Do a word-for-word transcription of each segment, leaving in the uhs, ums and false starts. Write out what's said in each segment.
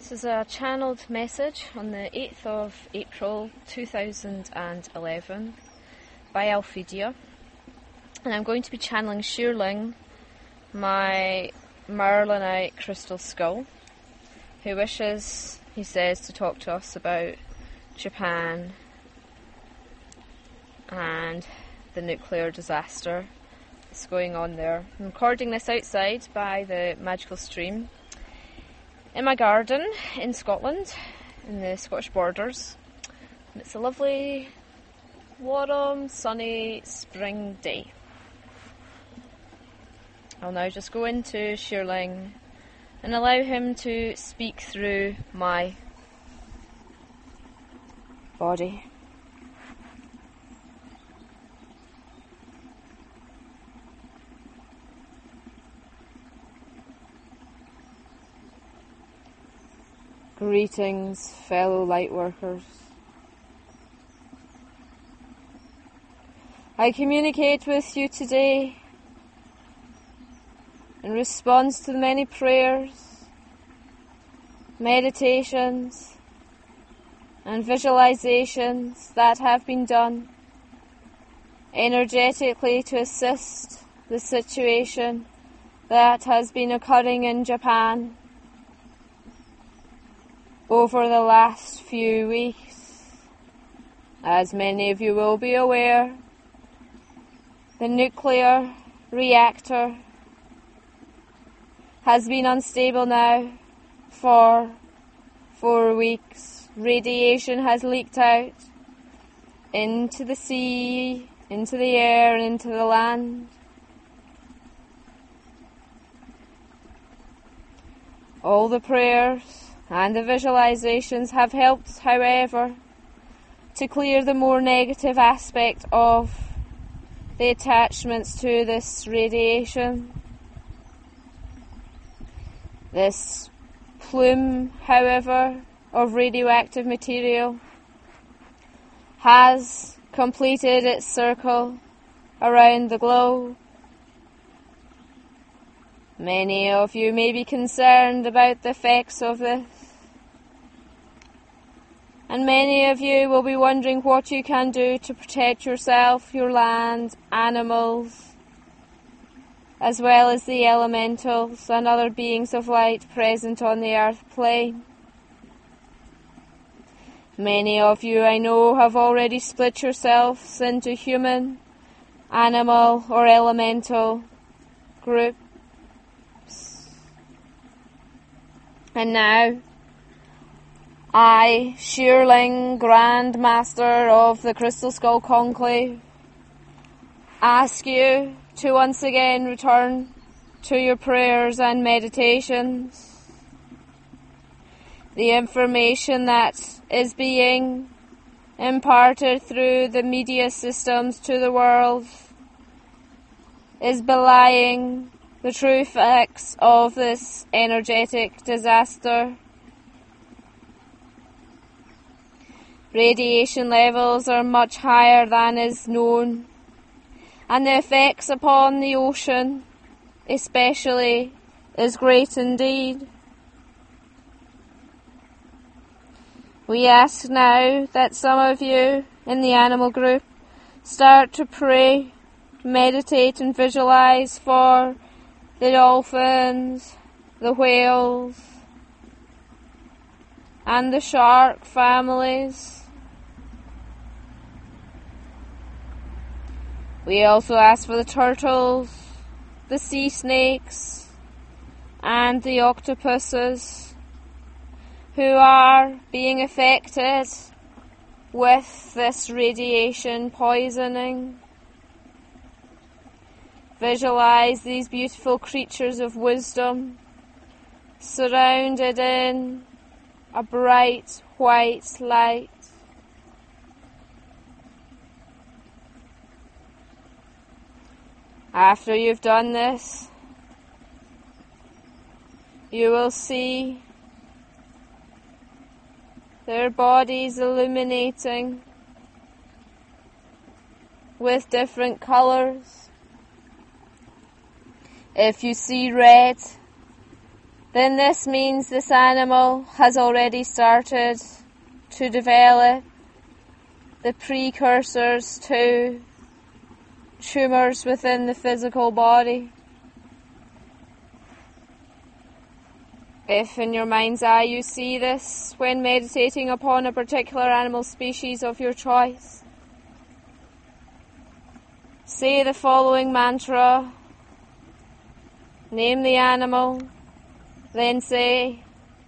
This is a channeled message on the eighth of April two thousand eleven by Alphedia, and I'm going to be channeling Shirling, my Merlinite crystal skull, who wishes, he says, to talk to us about Japan and the nuclear disaster that's going on there. I'm recording this outside by the magical stream in my garden in Scotland, in the Scottish borders, and it's a lovely, warm, sunny spring day. I'll now just go into Shirling and allow him to speak through my body. Greetings, fellow lightworkers. I communicate with you today in response to the many prayers, meditations, and visualizations that have been done energetically to assist the situation that has been occurring in Japan over the last few weeks. As many of you will be aware, the nuclear reactor has been unstable now for four weeks. Radiation has leaked out into the sea, into the air, and into the land. All the prayers and the visualizations have helped, however, to clear the more negative aspect of the attachments to this radiation. This plume, however, of radioactive material has completed its circle around the globe. Many of you may be concerned about the effects of this, and many of you will be wondering what you can do to protect yourself, your land, animals, as well as the elementals and other beings of light present on the earth plane. Many of you, I know, have already split yourselves into human, animal, or elemental groups. And now, I, Shirling, Grand Master of the Crystal Skull Conclave, ask you to once again return to your prayers and meditations. The information that is being imparted through the media systems to the world is belying the true facts of this energetic disaster. Radiation levels are much higher than is known, and the effects upon the ocean especially is great indeed. We ask now that some of you in the animal group start to pray, meditate and visualize for the dolphins, the whales, and the shark families. We also ask for the turtles, the sea snakes, and the octopuses who are being affected with this radiation poisoning. Visualize these beautiful creatures of wisdom surrounded in a bright white light. After you've done this, you will see their bodies illuminating with different colours. If you see red, then this means this animal has already started to develop the precursors to tumours within the physical body. If in your mind's eye you see this when meditating upon a particular animal species of your choice, say the following mantra, name the animal, then say,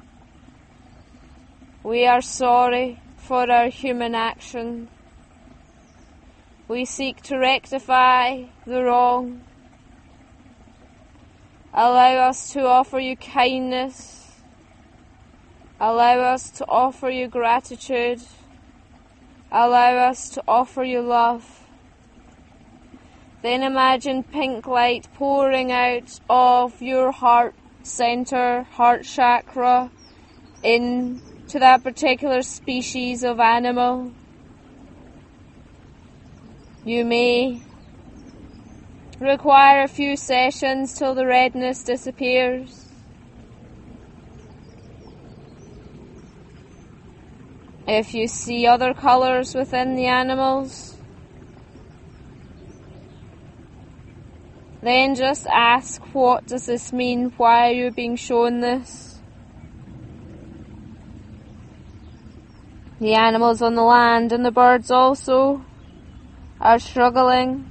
"We are sorry for our human action. We seek to rectify the wrong. Allow us to offer you kindness. Allow us to offer you gratitude. Allow us to offer you love." Then imagine pink light pouring out of your heart center, heart chakra, into that particular species of animal. You may require a few sessions till the redness disappears. If you see other colours within the animals, then just ask, what does this mean? Why are you being shown this? The animals on the land and the birds also are struggling.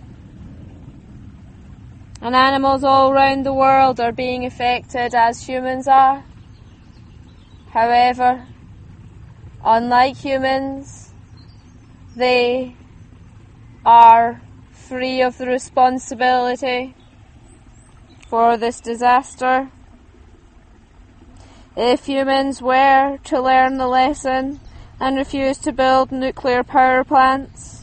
And animals all around the world are being affected as humans are. However, unlike humans, they are free of the responsibility for this disaster. If humans were to learn the lesson and refuse to build nuclear power plants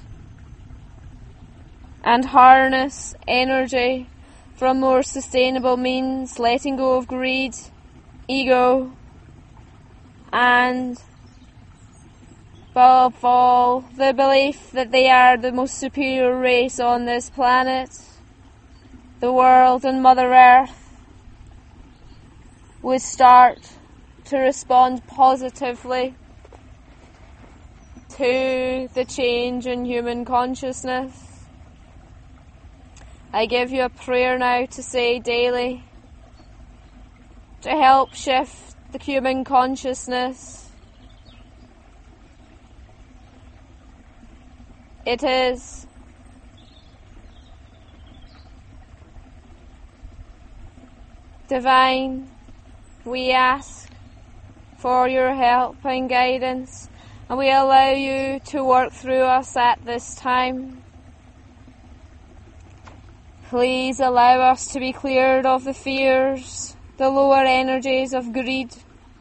and harness energy from more sustainable means, letting go of greed, ego, and above all, the belief that they are the most superior race on this planet, the world and Mother Earth would start to respond positively to the change in human consciousness. I give you a prayer now to say daily to help shift the human consciousness. It is divine. We ask for your help and guidance, and we allow you to work through us at this time. Please allow us to be cleared of the fears, the lower energies of greed,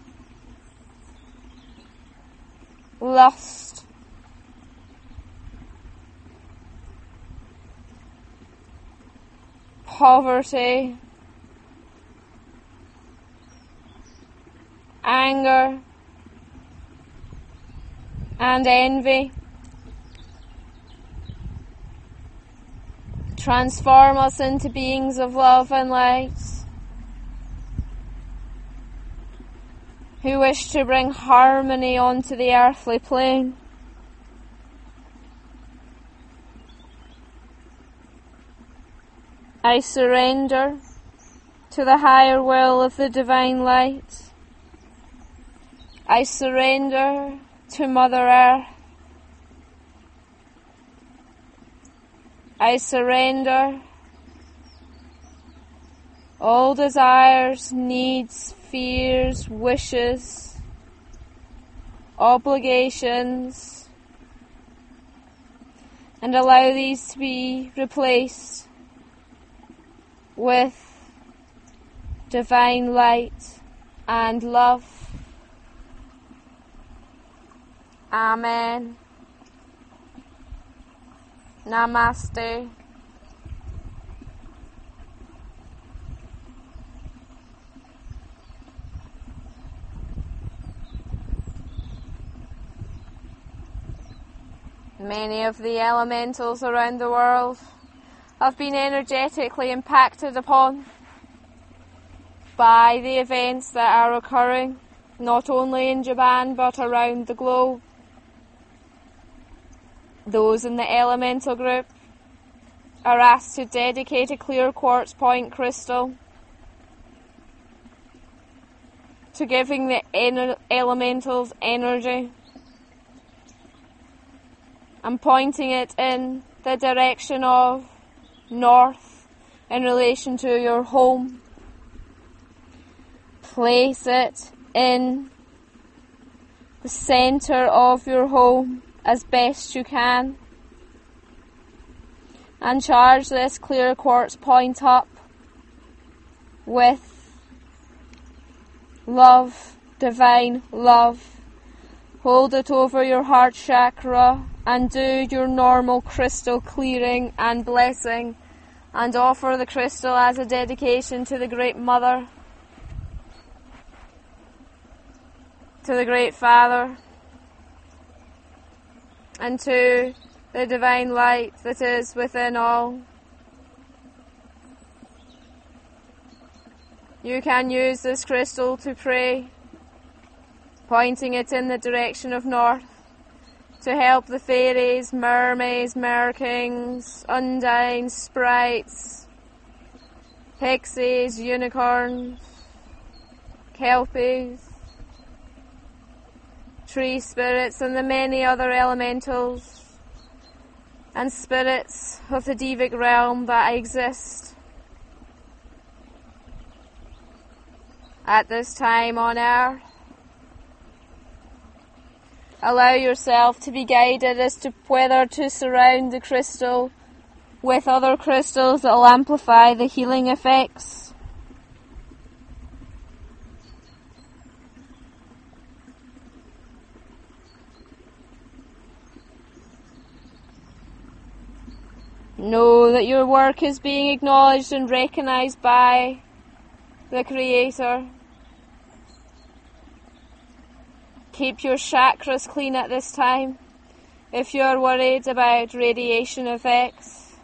lust, poverty, anger, and envy. Transform us into beings of love and light, who wish to bring harmony onto the earthly plane. I surrender to the higher will of the divine light. I surrender to Mother Earth. I surrender all desires, needs, fears, wishes, obligations, and allow these to be replaced with divine light and love. Amen. Namaste. Many of the elementals around the world have been energetically impacted upon by the events that are occurring, not only in Japan but around the globe. Those in the elemental group are asked to dedicate a clear quartz point crystal to giving the en- elementals energy and pointing it in the direction of north in relation to your home. Place it in the centre of your home as best you can and charge this clear quartz point up with love, divine love. Hold it over your heart chakra and do your normal crystal clearing and blessing and offer the crystal as a dedication to the Great Mother, to the Great Father, and to the divine light that is within all. You can use this crystal to pray, pointing it in the direction of north, to help the fairies, mermaids, merkings, undines, sprites, pixies, unicorns, kelpies, tree spirits, and the many other elementals and spirits of the Devic realm that exist at this time on earth. Allow yourself to be guided as to whether to surround the crystal with other crystals that will amplify the healing effects. Know that your work is being acknowledged and recognised by the Creator. Keep your chakras clean at this time if you are worried about radiation effects.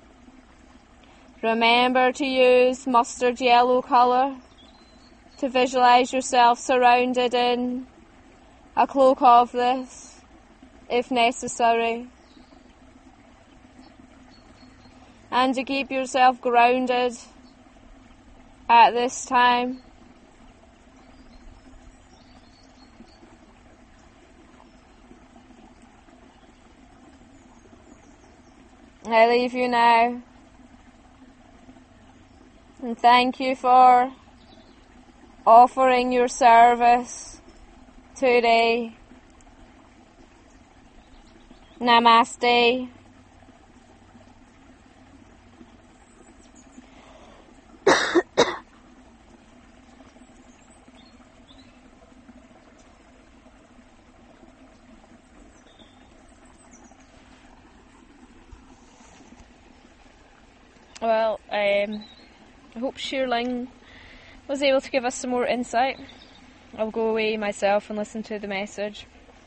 Remember to use mustard yellow colour to visualise yourself surrounded in a cloak of this, if necessary. And to keep yourself grounded at this time. I leave you now. And thank you for offering your service today. Namaste. Well, um, I hope Sheerling was able to give us some more insight. I'll go away myself and listen to the message.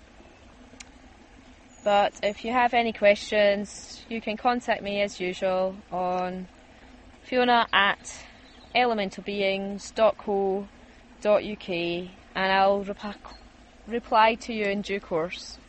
But if you have any questions, you can contact me as usual on Fiona at elemental beings dot co dot uk and I'll rep- reply to you in due course.